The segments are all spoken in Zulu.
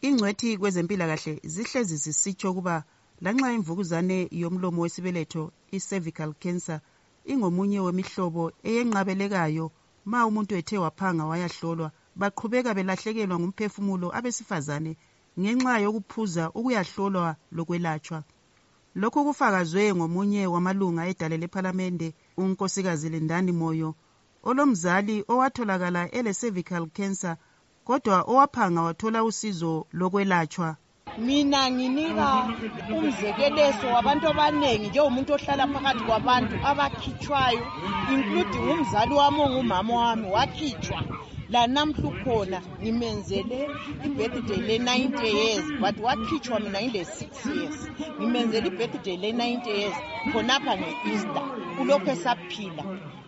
Ingcwethi kwezempilakahle zihlezi zisitsho ukuba lanxa imvukuzane yomlomo wesibeletho i-cervical cancer ingomunye wemihlobo eyenqabelekayo ma umuntu ethe waphanga wayahlolwa baqhubeka belahlekelwa ngumphefumulo abesifazane ngenxa yokuphuza ukuyahlolwa lokwelatshwa. Lokhu kufakazwe ngomunye wamalunga edale lephalamende unkosikazi Lendani Moyo olomzali owatholakala ele-cervical cancer kodwa owaphanga wathola usizo lokwelatshwa. Mina nginika umzekelezo wabantu abanengi njengomuntu ohlala phakathi kwabantu abakhitshwayo including umzali wami ongumama wami wakhitshwa. La namhla ukhona ngimenzele ibirthday le-90 years but wakhitshwa mina ngile-6 years. Ngimenzele ibirthday le-90 years khonapha nge-Easter kulokhu esaphila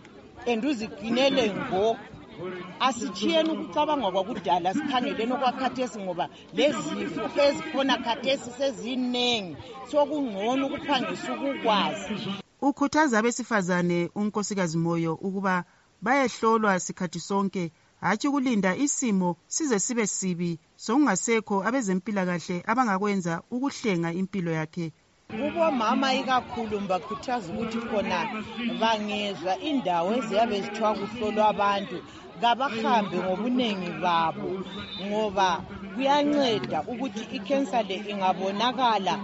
and uziqinele ngo. Asichiyeni ukucabanga kwakudala sikhangeleni okwakhathesi ngoba lezifo ezikhona khathesi sezinengi sokungcono ukuphangisa ukukwazi. Ukhuthaza abesifazane unkosikazi Moyo ukuba bayehlolwa sikhathi sonke hatshi kulinda isimo size sibe sibi sokungasekho abezempilakahle abangakwenza ukuhlenga impilo yakhe. Kubomama ikakhulu bakhuthaza ukuthi khona bangezwa indawo eziyabe zithiwa kuhlolwa abantu kabahambe ngobunengi babo ngoba kuyanceda ukuthi ikhensa le ingabonakala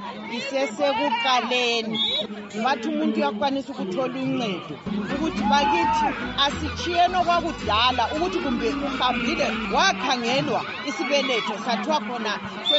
isesekuqaleni. Bathi umuntu uyakwanisa ukuthola uncedo ukuthi bakithi asichiyeni okwakudala ukuthi kumbe uhambile wakhangelwa isibeletho sathiwa khona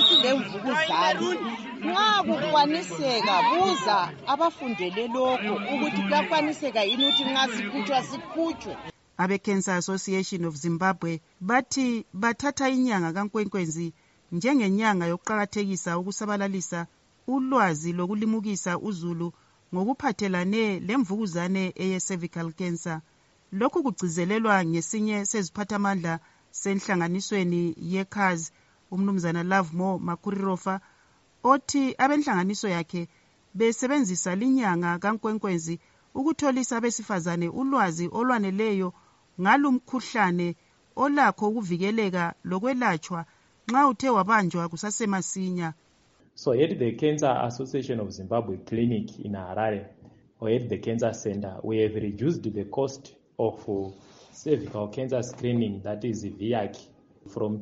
sesilemvukuzane. Nxa kukwaniseka buza abafundele lokho ukuthi kuyakwaniseka yini ukuthi nxa sikhutshwa sikhutshwe. Abe-Cancer Association of Zimbabwe bathi bathatha inyanga kaNkwenkwezi njengenyanga yokuqakathekisa ukusabalalisa ulwazi lokulimukisa uzulu ngokuphathelane lemvukuzane eye-cervical cancer. Lokhu kugcizelelwa ngesinye seziphathamandla senhlanganisweni yeCARS umnumzana Lovemore Makurirofa othi abenhlanganiso yakhe besebenzisa linyanga kaNkwenkwezi ukutholisa abesifazane ulwazi olwaneleyo ngalumkhuhlane olakho ukuvikeleka lokwelatshwa nxa uthe wabanjwa kusasemasinya. So at the Cancer Association of Zimbabwe clinic in Harare or at the Cancer Center, we have reduced the cost of cervical cancer screening, that is VIAC, from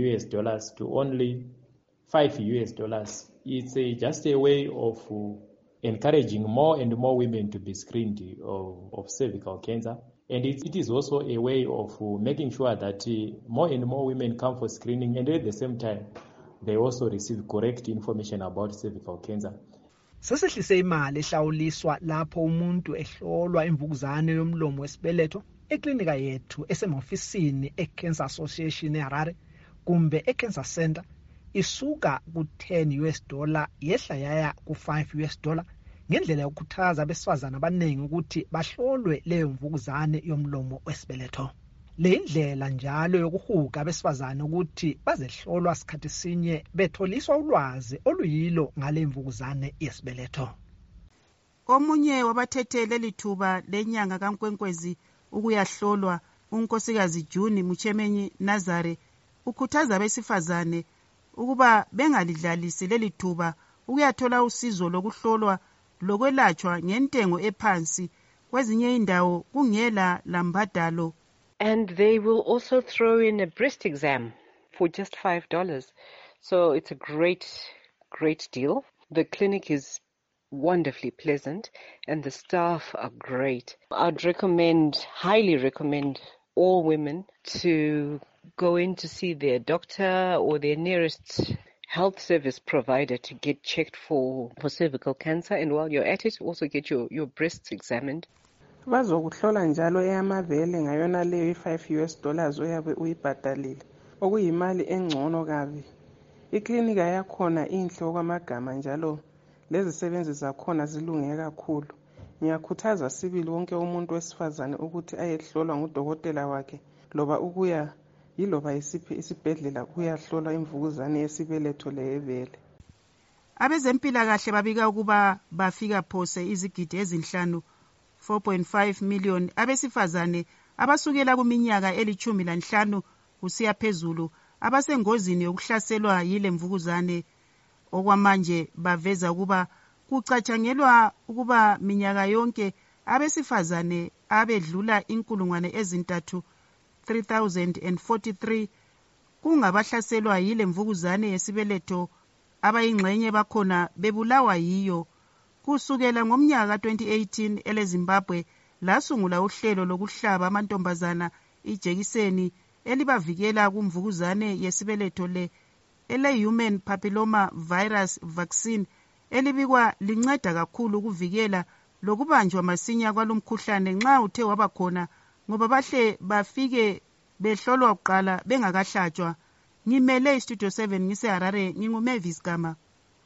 $10 to only $5. It's just a way of encouraging more and more women to be screened of cervical cancer. And it is also a way of making sure that more and more women come for screening and at the same time they also receive correct information about cervical cancer. Sesehlise imali ehlawuliswa lapho umuntu ehlolwa imvukuzane yomlomo wesibeletho eklinika yethu esemofisini eCancer Association eHarare kumbe eCancer Center isuka ku$10 yehla yaya ku$5 ngendlela yokukhuthaza abesifazana abaningi ukuthi bahlolwe leyo mvukuzane yomlomo wesibeletho. Le indlela njalo yokuhuga abesifazane ukuthi bazehlolwa sikhathi sinye betholiswa ulwazi oluyilo ngale mvukuzane yesibeletho. Omunye wabathethe lelithuba lenyanga kaNkwenkwezi ukuyahlolwa unkosikazi June Muchemenyi Nazare ukhuthaza abesifazane ukuba bengalidlalisi lelithuba ukuyathola usizo lokuhlolwa lokwelatshwa ngentengo ephansi kwezinye indawo kungela lambadalo. And they will also throw in a breast exam for just $5. So it's a great deal. The clinic is wonderfully pleasant and the staff are great. I'd highly recommend all women to go in to see their doctor or their nearest health service provider to get checked for cervical cancer, and while you're at it also get your breasts examined. Bazokuhlola njalo eyamavele ngayona leyo $5 oyabe uyibhadalile okuyimali engcono kabi. Iklinika yakhona inhle okwamagama njalo lezisebenzi zakhona zilunge kakhulu. Ngiyakhuthaza sibili wonke umuntu wesifazane ukuthi ayehlolwa ngudokotela wakhe loba ukuya yiloba isiphi isibhedlela kuyahlolwa imvukuzane yesibeletho leyebele. Abezempilakahle babika ukuba bafika phose izigidi ezinhlanu 4.5 million abesifazane abasukela kuminyaka eli-15 kusiya phezulu abasengozini yokuhlaselwa yile mvukuzane. Okwamanje baveza ukuba kucatshangelwa ukuba minyaka yonke abesifazane abedlula 3,043 kungabahlaselwa yile mvukuzane yesibeletho abayingxenye bakhona bebulawa yiyo. Kusukela ngomnyaka 2018 eleZimbabwe lasungula uhlelo lokuhlaba amantombazana ijekiseni elibavikela kumvukuzane yesibeletho ele-Human Papilloma Virus Vaccine elibikwa linceda kakhulu ukuvikela lokubanjwa masinya kwalomkhuhlane nxa uthe wabakhona ngoba bahle bafike behlolwa kuqala bengakahlatshwa. Ngimele iStudio 7 ngise Harare, nginguMavis Gama.